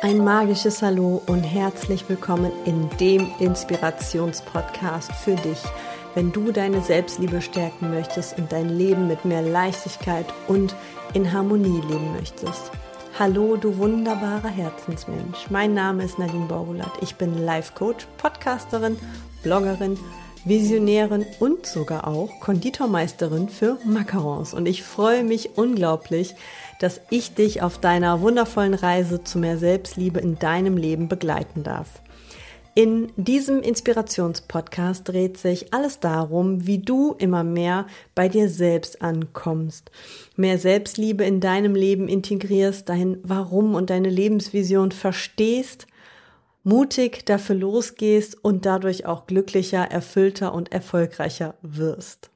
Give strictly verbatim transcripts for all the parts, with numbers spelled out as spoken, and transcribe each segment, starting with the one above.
ein magisches Hallo und herzlich willkommen in dem Inspirationspodcast für dich, wenn du deine Selbstliebe stärken möchtest und dein Leben mit mehr Leichtigkeit und in Harmonie leben möchtest. Hallo, du wunderbarer Herzensmensch. Mein Name ist Nadine Borgulat. Ich bin Life Coach, Podcasterin, Bloggerin, Visionärin und sogar auch Konditormeisterin für Macarons. Und ich freue mich unglaublich, dass ich dich auf deiner wundervollen Reise zu mehr Selbstliebe in deinem Leben begleiten darf. In diesem Inspirationspodcast dreht sich alles darum, wie du immer mehr bei dir selbst ankommst, mehr Selbstliebe in deinem Leben integrierst, dein Warum und deine Lebensvision verstehst, mutig dafür losgehst und dadurch auch glücklicher, erfüllter und erfolgreicher wirst.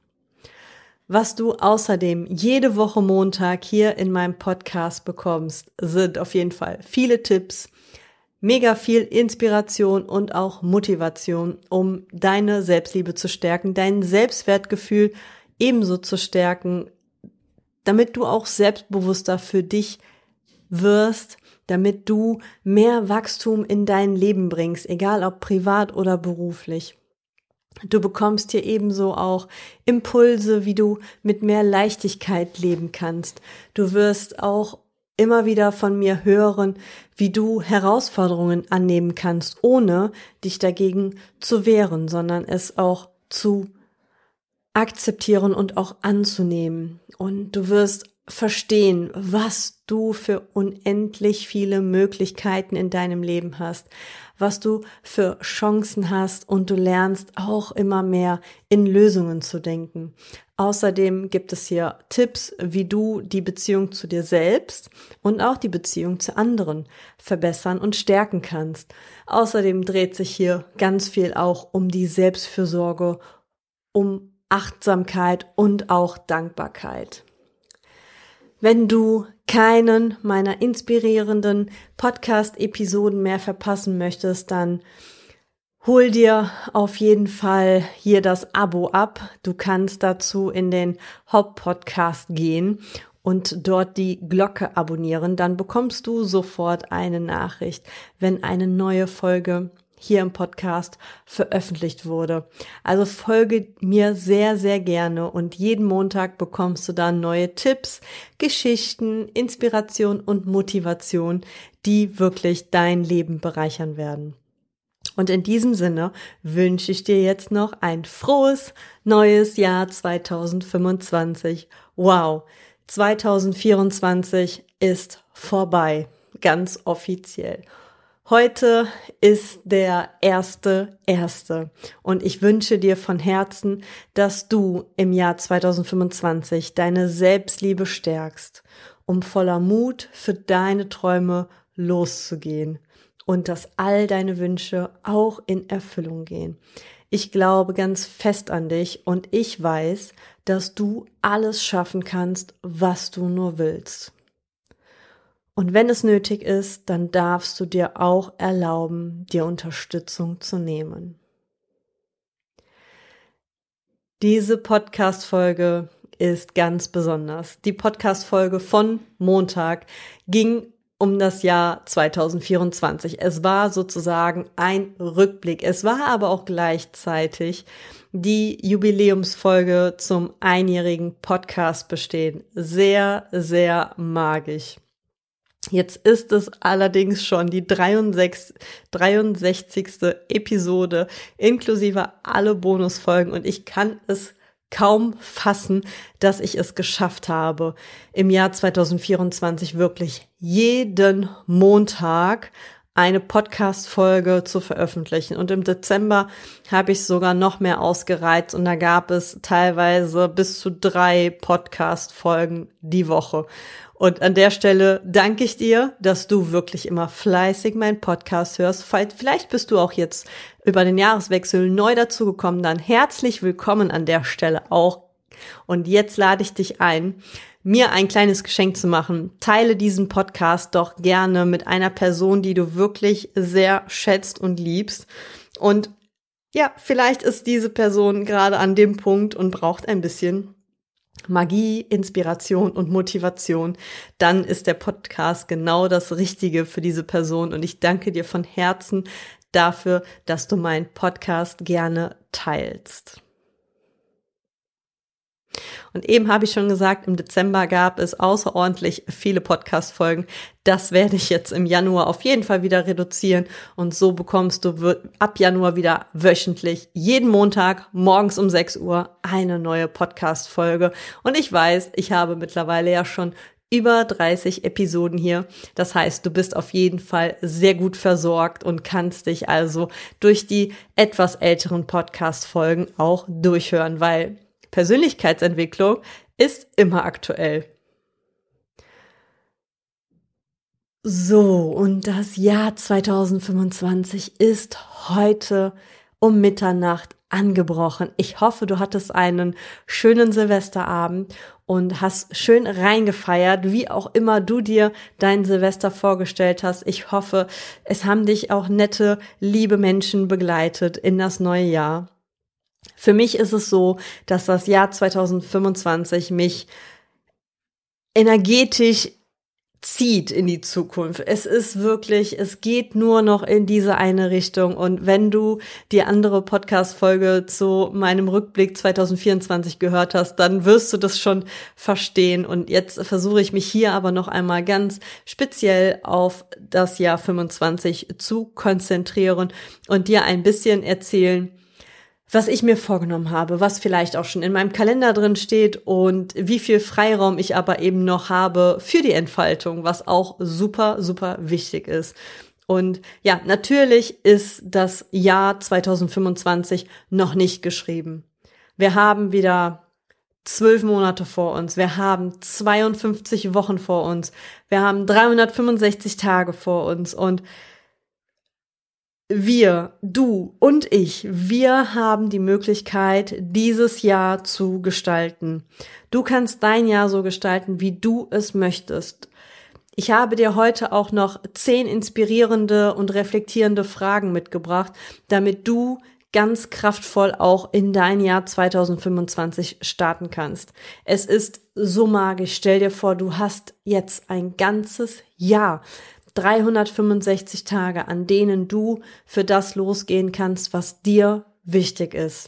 Was du außerdem jede Woche Montag hier in meinem Podcast bekommst, sind auf jeden Fall viele Tipps, mega viel Inspiration und auch Motivation, um deine Selbstliebe zu stärken, dein Selbstwertgefühl ebenso zu stärken, damit du auch selbstbewusster für dich wirst, damit du mehr Wachstum in dein Leben bringst, egal ob privat oder beruflich. Du bekommst hier ebenso auch Impulse, wie du mit mehr Leichtigkeit leben kannst. Du wirst auch immer wieder von mir hören, wie du Herausforderungen annehmen kannst, ohne dich dagegen zu wehren, sondern es auch zu akzeptieren und auch anzunehmen. Und du wirst verstehen, was du für unendlich viele Möglichkeiten in deinem Leben hast, was du für Chancen hast, und du lernst auch immer mehr in Lösungen zu denken. Außerdem gibt es hier Tipps, wie du die Beziehung zu dir selbst und auch die Beziehung zu anderen verbessern und stärken kannst. Außerdem dreht sich hier ganz viel auch um die Selbstfürsorge, um Achtsamkeit und auch Dankbarkeit. Wenn du keinen meiner inspirierenden Podcast-Episoden mehr verpassen möchtest, dann hol dir auf jeden Fall hier das Abo ab. Du kannst dazu in den Hauptpodcast gehen und dort die Glocke abonnieren. Dann bekommst du sofort eine Nachricht, wenn eine neue Folge hier im Podcast veröffentlicht wurde. Also folge mir sehr, sehr gerne, und jeden Montag bekommst du dann neue Tipps, Geschichten, Inspiration und Motivation, die wirklich dein Leben bereichern werden. Und in diesem Sinne wünsche ich dir jetzt noch ein frohes neues Jahr zwanzig fünfundzwanzig. Wow, zwanzig vierundzwanzig ist vorbei, ganz offiziell. Heute ist der erste erste und ich wünsche dir von Herzen, dass du im Jahr zwanzig fünfundzwanzig deine Selbstliebe stärkst, um voller Mut für deine Träume loszugehen und dass all deine Wünsche auch in Erfüllung gehen. Ich glaube ganz fest an dich und ich weiß, dass du alles schaffen kannst, was du nur willst. Und wenn es nötig ist, dann darfst du dir auch erlauben, dir Unterstützung zu nehmen. Diese Podcast-Folge ist ganz besonders. Die Podcast-Folge von Montag ging um das Jahr zwanzig vierundzwanzig. Es war sozusagen ein Rückblick. Es war aber auch gleichzeitig die Jubiläumsfolge zum einjährigen Podcast bestehen. Sehr, sehr magisch. Jetzt ist es allerdings schon die dreiundsechzigste Episode inklusive alle Bonusfolgen, und ich kann es kaum fassen, dass ich es geschafft habe, im Jahr zwanzig vierundzwanzig wirklich jeden Montag eine Podcast-Folge zu veröffentlichen. Und im Dezember habe ich sogar noch mehr ausgereizt, und da gab es teilweise bis zu drei Podcast-Folgen die Woche. Und an der Stelle danke ich dir, dass du wirklich immer fleißig meinen Podcast hörst. Vielleicht bist du auch jetzt über den Jahreswechsel neu dazugekommen, dann herzlich willkommen an der Stelle auch. Und jetzt lade ich dich ein, mir ein kleines Geschenk zu machen. Teile diesen Podcast doch gerne mit einer Person, die du wirklich sehr schätzt und liebst. Und ja, vielleicht ist diese Person gerade an dem Punkt und braucht ein bisschen Magie, Inspiration und Motivation, dann ist der Podcast genau das Richtige für diese Person. Und ich danke dir von Herzen dafür, dass du meinen Podcast gerne teilst. Und eben habe ich schon gesagt, im Dezember gab es außerordentlich viele Podcast-Folgen. Das werde ich jetzt im Januar auf jeden Fall wieder reduzieren. Und so bekommst du ab Januar wieder wöchentlich jeden Montag morgens um sechs Uhr eine neue Podcast-Folge. Und ich weiß, ich habe mittlerweile ja schon über dreißig Episoden hier. Das heißt, du bist auf jeden Fall sehr gut versorgt und kannst dich also durch die etwas älteren Podcast-Folgen auch durchhören, weil Persönlichkeitsentwicklung ist immer aktuell. So, und das Jahr zweitausendfünfundzwanzig ist heute um Mitternacht angebrochen. Ich hoffe, du hattest einen schönen Silvesterabend und hast schön reingefeiert, wie auch immer du dir dein Silvester vorgestellt hast. Ich hoffe, es haben dich auch nette, liebe Menschen begleitet in das neue Jahr. Für mich ist es so, dass das Jahr zweitausendfünfundzwanzig mich energetisch zieht in die Zukunft. Es ist wirklich, es geht nur noch in diese eine Richtung. Und wenn du die andere Podcast-Folge zu meinem Rückblick zweitausendvierundzwanzig gehört hast, dann wirst du das schon verstehen. Und jetzt versuche ich mich hier aber noch einmal ganz speziell auf das Jahr fünfundzwanzig zu konzentrieren und dir ein bisschen erzählen, was ich mir vorgenommen habe, was vielleicht auch schon in meinem Kalender drin steht und wie viel Freiraum ich aber eben noch habe für die Entfaltung, was auch super, super wichtig ist. Und ja, natürlich ist das Jahr zweitausendfünfundzwanzig noch nicht geschrieben. Wir haben wieder zwölf Monate vor uns, wir haben zweiundfünfzig Wochen vor uns, wir haben dreihundertfünfundsechzig Tage vor uns und wir, du und ich, wir haben die Möglichkeit, dieses Jahr zu gestalten. Du kannst dein Jahr so gestalten, wie du es möchtest. Ich habe dir heute auch noch zehn inspirierende und reflektierende Fragen mitgebracht, damit du ganz kraftvoll auch in dein Jahr zweitausendfünfundzwanzig starten kannst. Es ist so magisch. Stell dir vor, du hast jetzt ein ganzes Jahr. dreihundertfünfundsechzig Tage, an denen du für das losgehen kannst, was dir wichtig ist.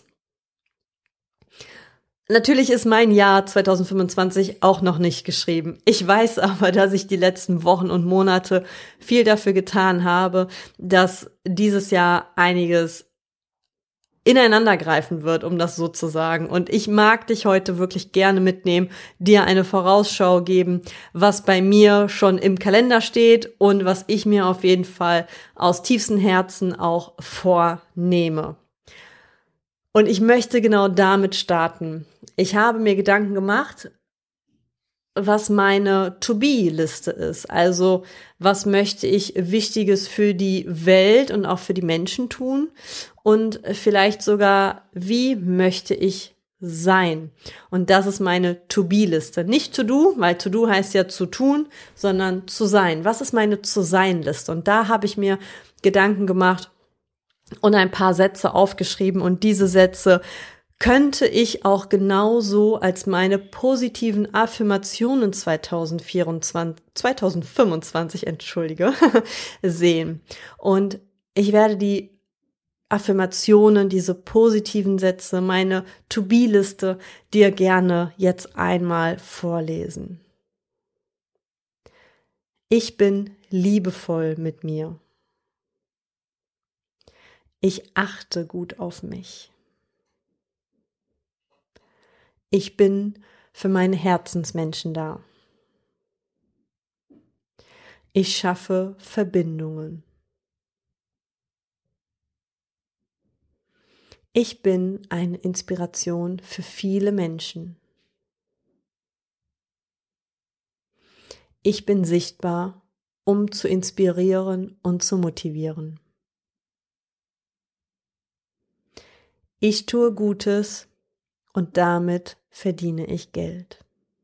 Natürlich ist mein Jahr zweitausendfünfundzwanzig auch noch nicht geschrieben. Ich weiß aber, dass ich die letzten Wochen und Monate viel dafür getan habe, dass dieses Jahr einiges ineinandergreifen wird, um das so zu sagen. Und ich mag dich heute wirklich gerne mitnehmen, dir eine Vorausschau geben, was bei mir schon im Kalender steht und was ich mir auf jeden Fall aus tiefstem Herzen auch vornehme. Und ich möchte genau damit starten. Ich habe mir Gedanken gemacht, was meine To-Be-Liste ist. Also, was möchte ich Wichtiges für die Welt und auch für die Menschen tun? Und vielleicht sogar, wie möchte ich sein? Und das ist meine To-Be-Liste. Nicht To-Do, weil To-Do heißt ja zu tun, sondern zu sein. Was ist meine Zu-Sein-Liste? Und da habe ich mir Gedanken gemacht und ein paar Sätze aufgeschrieben. Und diese Sätze könnte ich auch genauso als meine positiven Affirmationen zweitausendvierundzwanzig, zweitausendfünfundzwanzig, entschuldige, sehen. Und ich werde die Affirmationen, diese positiven Sätze, meine To-Be-Liste dir gerne jetzt einmal vorlesen. Ich bin liebevoll mit mir. Ich achte gut auf mich. Ich bin für meine Herzensmenschen da. Ich schaffe Verbindungen. Ich bin eine Inspiration für viele Menschen. Ich bin sichtbar, um zu inspirieren und zu motivieren. Ich tue Gutes und damit verdiene ich Geld.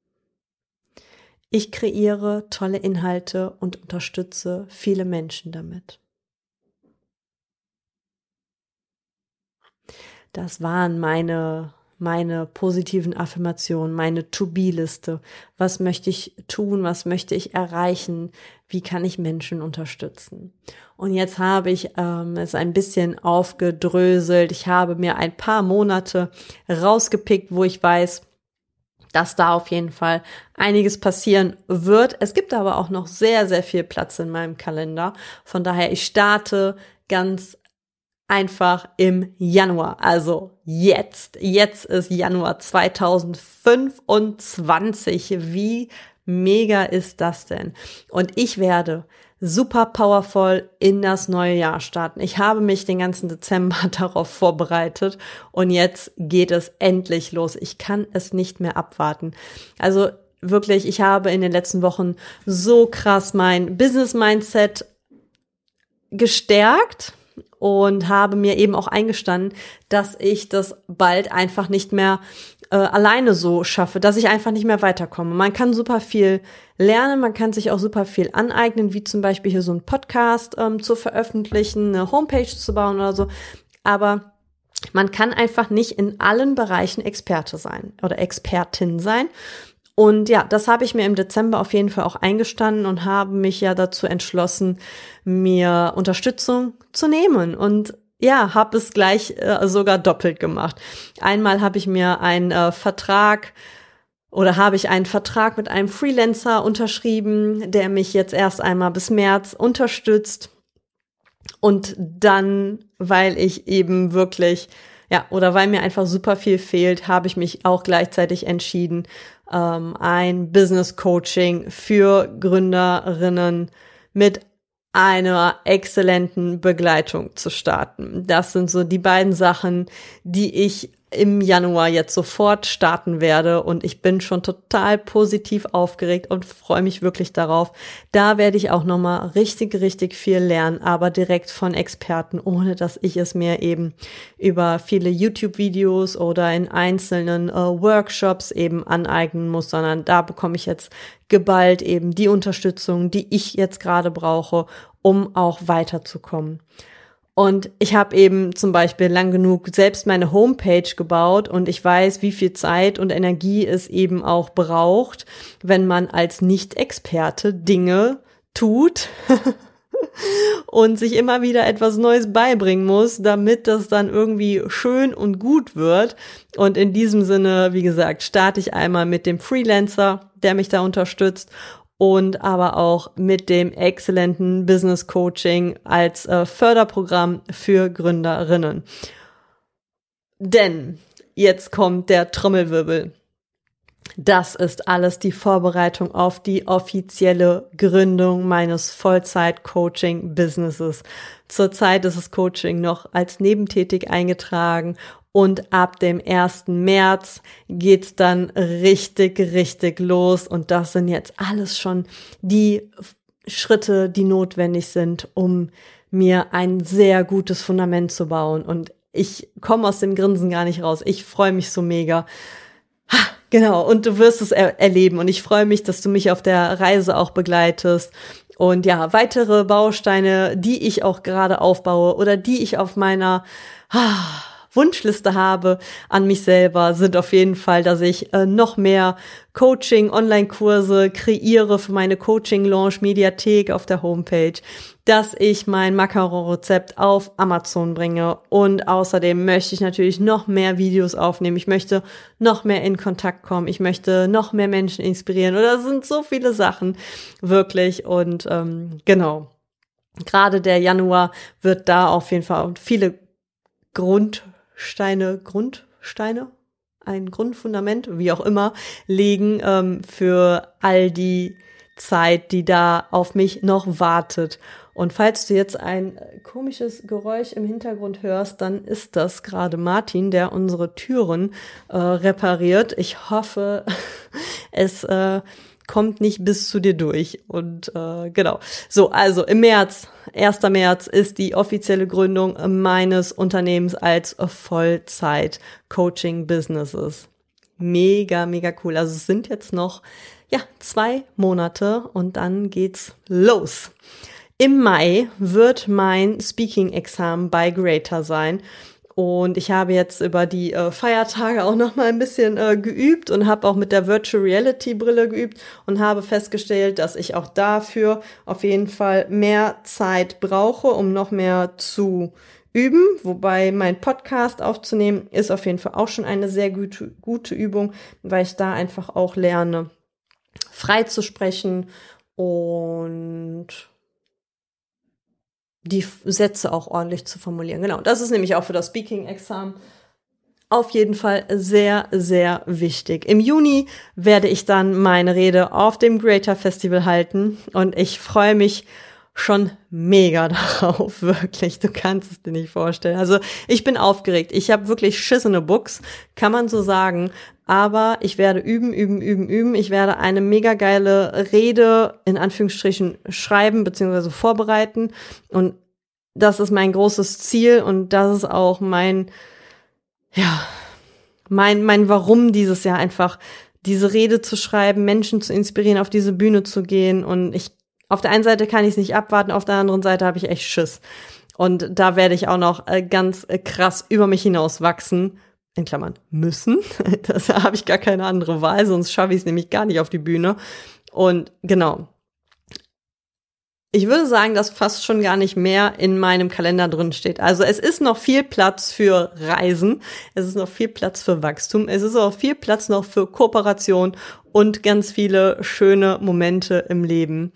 Ich kreiere tolle Inhalte und unterstütze viele Menschen damit. Das waren meine, meine positiven Affirmationen, meine To-Be-Liste. Was möchte ich tun? Was möchte ich erreichen? Wie kann ich Menschen unterstützen? Und jetzt habe ich ähm, es ein bisschen aufgedröselt. Ich habe mir ein paar Monate rausgepickt, wo ich weiß, dass da auf jeden Fall einiges passieren wird. Es gibt aber auch noch sehr, sehr viel Platz in meinem Kalender. Von daher, ich starte ganz einfach im Januar. Also jetzt. Jetzt ist Januar zweitausendfünfundzwanzig. Wie mega ist das denn? Und ich werde super powervoll in das neue Jahr starten. Ich habe mich den ganzen Dezember darauf vorbereitet und jetzt geht es endlich los. Ich kann es nicht mehr abwarten. Also wirklich, ich habe in den letzten Wochen so krass mein Business-Mindset gestärkt und habe mir eben auch eingestanden, dass ich das bald einfach nicht mehr äh, alleine so schaffe, dass ich einfach nicht mehr weiterkomme. Man kann super viel lernen, man kann sich auch super viel aneignen, wie zum Beispiel hier so ein Podcast ähm, zu veröffentlichen, eine Homepage zu bauen oder so. Aber man kann einfach nicht in allen Bereichen Experte sein oder Expertin sein. Und ja, das habe ich mir im Dezember auf jeden Fall auch eingestanden und habe mich ja dazu entschlossen, mir Unterstützung zu nehmen. Und ja, habe es gleich äh, sogar doppelt gemacht. Einmal habe ich mir einen äh, Vertrag oder habe ich einen Vertrag mit einem Freelancer unterschrieben, der mich jetzt erst einmal bis März unterstützt. Und dann, weil ich eben wirklich, ja, oder weil mir einfach super viel fehlt, habe ich mich auch gleichzeitig entschieden, ähm, ein Business Coaching für Gründerinnen mit einer exzellenten Begleitung zu starten. Das sind so die beiden Sachen, die ich im Januar jetzt sofort starten werde und ich bin schon total positiv aufgeregt und freue mich wirklich darauf. Da werde ich auch nochmal richtig, richtig viel lernen, aber direkt von Experten, ohne dass ich es mir eben über viele YouTube-Videos oder in einzelnen äh, Workshops eben aneignen muss, sondern da bekomme ich jetzt geballt eben die Unterstützung, die ich jetzt gerade brauche, um auch weiterzukommen. Und ich habe eben zum Beispiel lang genug selbst meine Homepage gebaut und ich weiß, wie viel Zeit und Energie es eben auch braucht, wenn man als Nicht-Experte Dinge tut und sich immer wieder etwas Neues beibringen muss, damit das dann irgendwie schön und gut wird. Und in diesem Sinne, wie gesagt, starte ich einmal mit dem Freelancer, der mich da unterstützt, und aber auch mit dem exzellenten Business Coaching als äh, Förderprogramm für Gründerinnen. Denn jetzt kommt der Trommelwirbel. Das ist alles die Vorbereitung auf die offizielle Gründung meines Vollzeit-Coaching-Businesses. Zurzeit ist das Coaching noch als nebentätig eingetragen und ab dem ersten März geht's dann richtig, richtig los. Und das sind jetzt alles schon die Schritte, die notwendig sind, um mir ein sehr gutes Fundament zu bauen. Und ich komme aus dem Grinsen gar nicht raus. Ich freue mich so mega. Ha, genau, und du wirst es er- erleben. Und ich freue mich, dass du mich auf der Reise auch begleitest. Und ja, weitere Bausteine, die ich auch gerade aufbaue oder die ich auf meiner ah, Wunschliste habe an mich selber, sind auf jeden Fall, dass ich äh, noch mehr Coaching-Online-Kurse kreiere für meine Coaching-Launch-Mediathek auf der Homepage, dass ich mein Macaron-Rezept auf Amazon bringe und außerdem möchte ich natürlich noch mehr Videos aufnehmen. Ich möchte noch mehr in Kontakt kommen. Ich möchte noch mehr Menschen inspirieren. Oder es sind so viele Sachen, wirklich. Und ähm, genau, gerade der Januar wird da auf jeden Fall viele Grund Steine, Grundsteine, ein Grundfundament, wie auch immer, legen ähm, für all die Zeit, die da auf mich noch wartet. Und falls du jetzt ein komisches Geräusch im Hintergrund hörst, dann ist das gerade Martin, der unsere Türen äh, repariert. Ich hoffe, es äh, kommt nicht bis zu dir durch. Und äh, genau. So, also im März, erster März ist die offizielle Gründung meines Unternehmens als Vollzeit-Coaching-Businesses. Mega, mega cool. Also es sind jetzt noch, ja, zwei Monate und dann geht's los. Im Mai wird mein Speaking-Examen bei Greater sein. Und ich habe jetzt über die äh, Feiertage auch noch mal ein bisschen äh, geübt und habe auch mit der Virtual Reality Brille geübt und habe festgestellt, dass ich auch dafür auf jeden Fall mehr Zeit brauche, um noch mehr zu üben. Wobei mein Podcast aufzunehmen ist auf jeden Fall auch schon eine sehr gute, gute Übung, weil ich da einfach auch lerne, frei zu sprechen und die Sätze auch ordentlich zu formulieren. Genau, das ist nämlich auch für das Speaking-Examen auf jeden Fall sehr, sehr wichtig. Im Juni werde ich dann meine Rede auf dem Greater Festival halten und ich freue mich schon mega darauf, wirklich. Du kannst es dir nicht vorstellen. Also ich bin aufgeregt. Ich habe wirklich Schiss in the Books, kann man so sagen. Aber ich werde üben, üben, üben, üben. Ich werde eine mega geile Rede in Anführungsstrichen schreiben bzw. vorbereiten. Und das ist mein großes Ziel und das ist auch mein, ja, mein, mein Warum dieses Jahr einfach, diese Rede zu schreiben, Menschen zu inspirieren, auf diese Bühne zu gehen. Und ich, auf der einen Seite kann ich es nicht abwarten, auf der anderen Seite habe ich echt Schiss. Und da werde ich auch noch ganz krass über mich hinaus wachsen. In Klammern müssen. Das habe ich gar keine andere Wahl, sonst schaffe ich es nämlich gar nicht auf die Bühne. Und genau. Ich würde sagen, dass fast schon gar nicht mehr in meinem Kalender drin steht. Also es ist noch viel Platz für Reisen. Es ist noch viel Platz für Wachstum. Es ist auch viel Platz noch für Kooperation und ganz viele schöne Momente im Leben.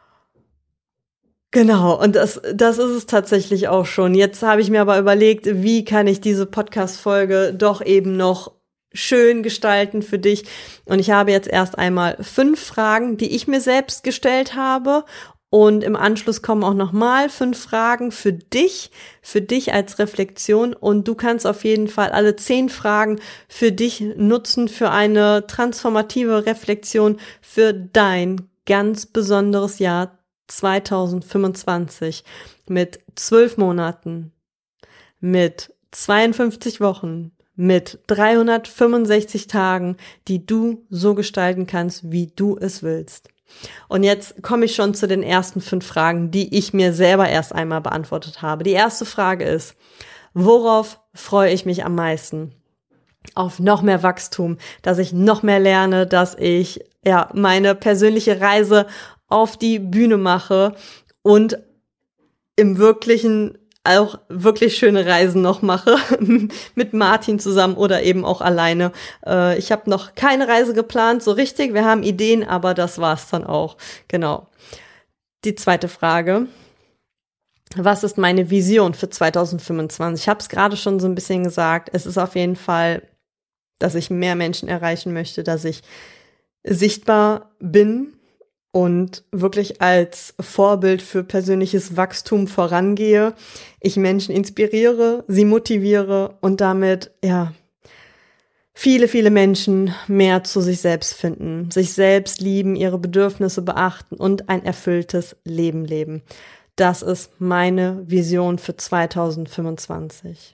Genau, und das, das ist es tatsächlich auch schon. Jetzt habe ich mir aber überlegt, wie kann ich diese Podcast-Folge doch eben noch schön gestalten für dich. Und ich habe jetzt erst einmal fünf Fragen, die ich mir selbst gestellt habe. Und im Anschluss kommen auch nochmal fünf Fragen für dich, für dich als Reflexion. Und du kannst auf jeden Fall alle zehn Fragen für dich nutzen, für eine transformative Reflexion für dein ganz besonderes Jahr zwanzig fünfundzwanzig mit zwölf Monaten, mit zweiundfünfzig Wochen, mit dreihundertfünfundsechzig Tagen, die du so gestalten kannst, wie du es willst. Und jetzt komme ich schon zu den ersten fünf Fragen, die ich mir selber erst einmal beantwortet habe. Die erste Frage ist, worauf freue ich mich am meisten? Auf noch mehr Wachstum, dass ich noch mehr lerne, dass ich ja meine persönliche Reise auf die Bühne mache und im Wirklichen auch wirklich schöne Reisen noch mache, mit Martin zusammen oder eben auch alleine. Äh, ich habe noch keine Reise geplant, so richtig. Wir haben Ideen, aber das war's dann auch. Genau. Die zweite Frage. Was ist meine Vision für zwanzig fünfundzwanzig? Ich habe es gerade schon so ein bisschen gesagt. Es ist auf jeden Fall, dass ich mehr Menschen erreichen möchte, dass ich sichtbar bin und wirklich als Vorbild für persönliches Wachstum vorangehe, ich Menschen inspiriere, sie motiviere und damit, ja, viele, viele Menschen mehr zu sich selbst finden, sich selbst lieben, ihre Bedürfnisse beachten und ein erfülltes Leben leben. Das ist meine Vision für zwanzig fünfundzwanzig.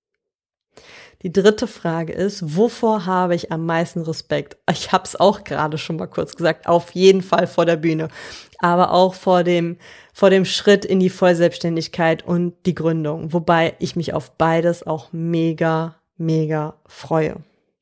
Die dritte Frage ist, wovor habe ich am meisten Respekt? Ich habe es auch gerade schon mal kurz gesagt, auf jeden Fall vor der Bühne, aber auch vor dem, vor dem Schritt in die Vollselbstständigkeit und die Gründung, wobei ich mich auf beides auch mega, mega freue.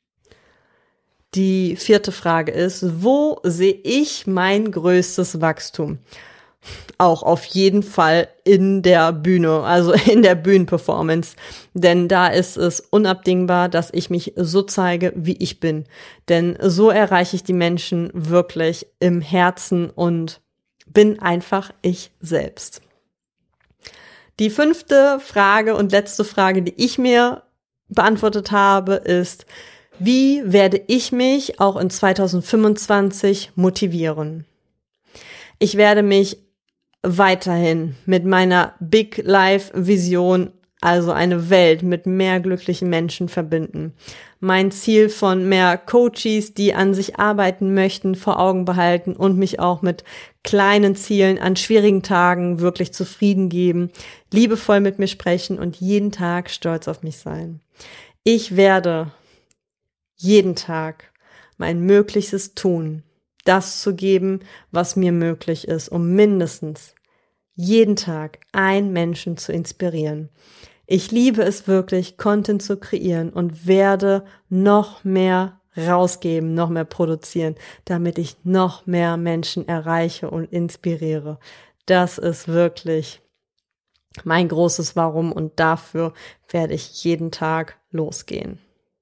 Die vierte Frage ist, wo sehe ich mein größtes Wachstum? Auch auf jeden Fall in der Bühne, also in der Bühnenperformance. Denn da ist es unabdingbar, dass ich mich so zeige, wie ich bin. Denn so erreiche ich die Menschen wirklich im Herzen und bin einfach ich selbst. Die fünfte Frage und letzte Frage, die ich mir beantwortet habe, ist, wie werde ich mich auch in zwanzig fünfundzwanzig motivieren? Ich werde mich weiterhin mit meiner Big Life Vision, also eine Welt mit mehr glücklichen Menschen verbinden. Mein Ziel von mehr Coaches, die an sich arbeiten möchten, vor Augen behalten und mich auch mit kleinen Zielen an schwierigen Tagen wirklich zufrieden geben, liebevoll mit mir sprechen und jeden Tag stolz auf mich sein. Ich werde jeden Tag mein Möglichstes tun, das zu geben, was mir möglich ist, um mindestens jeden Tag einen Menschen zu inspirieren. Ich liebe es wirklich, Content zu kreieren und werde noch mehr rausgeben, noch mehr produzieren, damit ich noch mehr Menschen erreiche und inspiriere. Das ist wirklich mein großes Warum und dafür werde ich jeden Tag losgehen.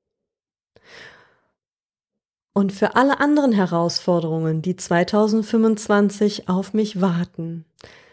Und für alle anderen Herausforderungen, die zwanzig fünfundzwanzig auf mich warten,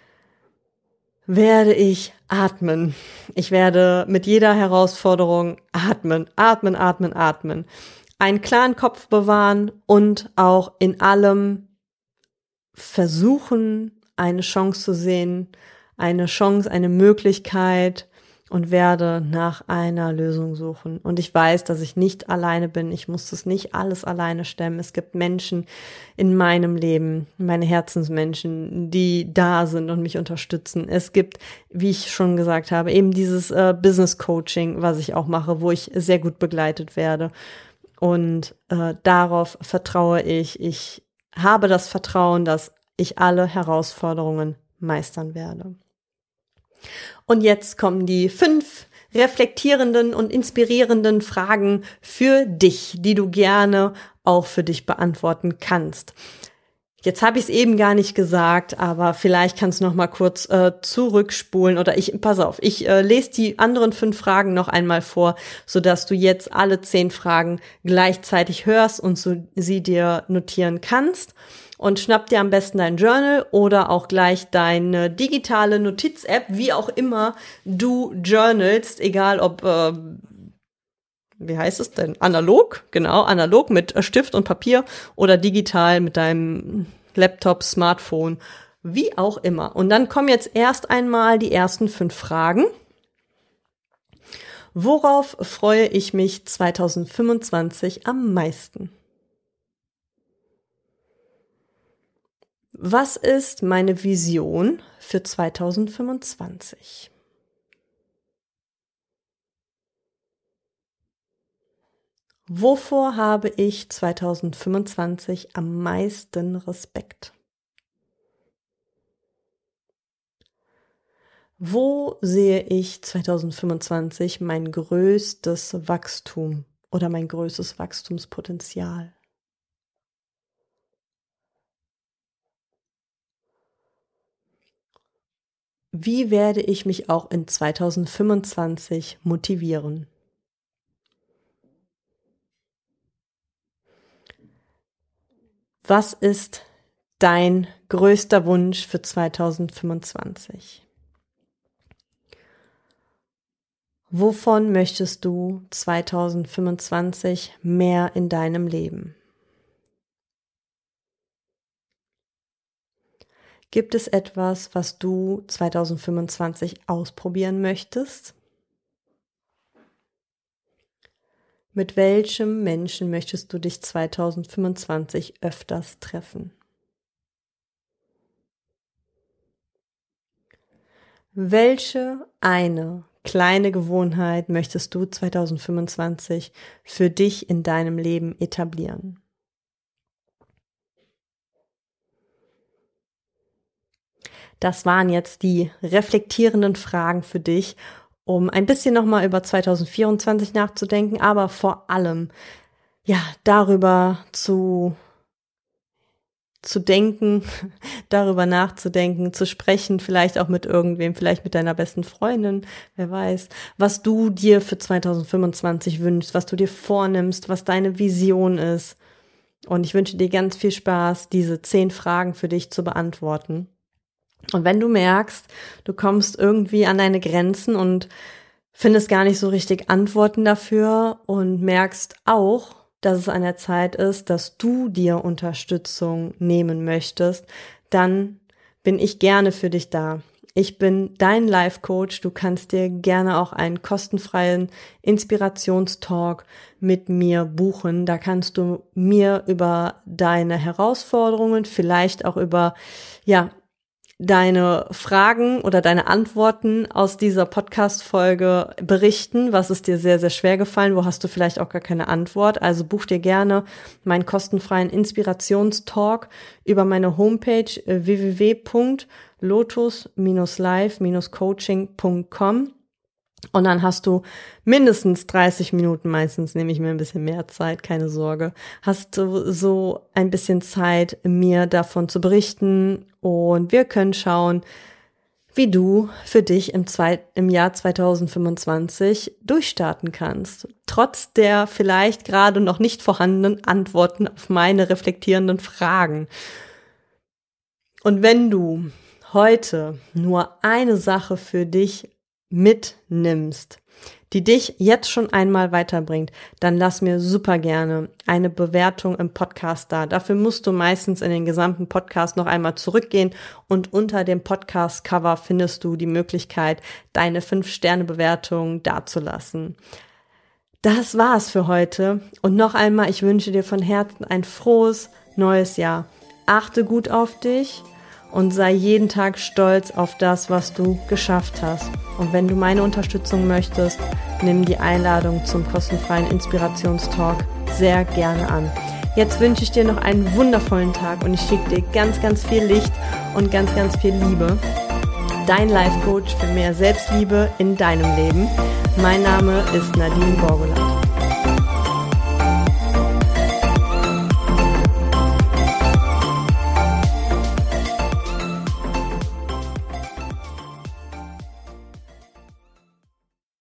werde ich atmen. Ich werde mit jeder Herausforderung atmen, atmen, atmen, atmen. Einen klaren Kopf bewahren und auch in allem versuchen, eine Chance zu sehen, eine Chance, eine Möglichkeit und werde nach einer Lösung suchen. Und ich weiß, dass ich nicht alleine bin. Ich muss das nicht alles alleine stemmen. Es gibt Menschen in meinem Leben, meine Herzensmenschen, die da sind und mich unterstützen. Es gibt, wie ich schon gesagt habe, eben dieses äh, Business Coaching, was ich auch mache, wo ich sehr gut begleitet werde. Und äh, darauf vertraue ich. Ich habe das Vertrauen, dass ich alle Herausforderungen meistern werde. Und jetzt kommen die fünf reflektierenden und inspirierenden Fragen für dich, die du gerne auch für dich beantworten kannst. Jetzt habe ich es eben gar nicht gesagt, aber vielleicht kannst du noch mal kurz äh, zurückspulen oder ich, pass auf, ich äh, lese die anderen fünf Fragen noch einmal vor, sodass du jetzt alle zehn Fragen gleichzeitig hörst und so, sie dir notieren kannst. Und schnapp dir am besten dein Journal oder auch gleich deine digitale Notiz-App, wie auch immer du journalst, egal ob, äh, wie heißt es denn, analog, genau, analog mit Stift und Papier oder digital mit deinem Laptop, Smartphone, wie auch immer. Und dann kommen jetzt erst einmal die ersten fünf Fragen. Worauf freue ich mich zwanzig fünfundzwanzig am meisten? Was ist meine Vision für zwanzig fünfundzwanzig? Wovor habe ich zwanzig fünfundzwanzig am meisten Respekt? Wo sehe ich zwanzig fünfundzwanzig mein größtes Wachstum oder mein größtes Wachstumspotenzial? Wie werde ich mich auch in zwanzig fünfundzwanzig motivieren? Was ist dein größter Wunsch für zwanzig fünfundzwanzig? Wovon möchtest du zwanzig fünfundzwanzig mehr in deinem Leben? Gibt es etwas, was du zwanzig fünfundzwanzig ausprobieren möchtest? Mit welchem Menschen möchtest du dich zwanzig fünfundzwanzig öfters treffen? Welche eine kleine Gewohnheit möchtest du zwanzig fünfundzwanzig für dich in deinem Leben etablieren? Das waren jetzt die reflektierenden Fragen für dich, um ein bisschen nochmal über zwanzig vierundzwanzig nachzudenken, aber vor allem, ja, darüber zu, zu denken, darüber nachzudenken, zu sprechen, vielleicht auch mit irgendwem, vielleicht mit deiner besten Freundin, wer weiß, was du dir für zwanzig fünfundzwanzig wünschst, was du dir vornimmst, was deine Vision ist. Und ich wünsche dir ganz viel Spaß, diese zehn Fragen für dich zu beantworten. Und wenn du merkst, du kommst irgendwie an deine Grenzen und findest gar nicht so richtig Antworten dafür und merkst auch, dass es an der Zeit ist, dass du dir Unterstützung nehmen möchtest, dann bin ich gerne für dich da. Ich bin dein Life-Coach. Du kannst dir gerne auch einen kostenfreien Inspirationstalk mit mir buchen. Da kannst du mir über deine Herausforderungen, vielleicht auch über, ja, deine Fragen oder deine Antworten aus dieser Podcast-Folge berichten. Was ist dir sehr, sehr schwer gefallen? Wo hast du vielleicht auch gar keine Antwort? Also buch dir gerne meinen kostenfreien Inspirationstalk über meine Homepage w w w punkt lotus Bindestrich live Bindestrich coaching punkt com. Und dann hast du mindestens dreißig Minuten, meistens nehme ich mir ein bisschen mehr Zeit, keine Sorge, hast du so ein bisschen Zeit, mir davon zu berichten, und wir können schauen, wie du für dich im, zwei, im Jahr zwanzig fünfundzwanzig durchstarten kannst. Trotz der vielleicht gerade noch nicht vorhandenen Antworten auf meine reflektierenden Fragen. Und wenn du heute nur eine Sache für dich mitnimmst, die dich jetzt schon einmal weiterbringt, dann lass mir super gerne eine Bewertung im Podcast da. Dafür musst du meistens in den gesamten Podcast noch einmal zurückgehen, und unter dem Podcast-Cover findest du die Möglichkeit, deine fünf Sterne Bewertung dazulassen. Das war's für heute, und noch einmal, ich wünsche dir von Herzen ein frohes neues Jahr. Achte gut auf dich und sei jeden Tag stolz auf das, was du geschafft hast. Und wenn du meine Unterstützung möchtest, nimm die Einladung zum kostenfreien Inspirationstalk sehr gerne an. Jetzt wünsche ich dir noch einen wundervollen Tag, und ich schicke dir ganz, ganz viel Licht und ganz, ganz viel Liebe. Dein Life Coach für mehr Selbstliebe in deinem Leben. Mein Name ist Nadine Borgolat.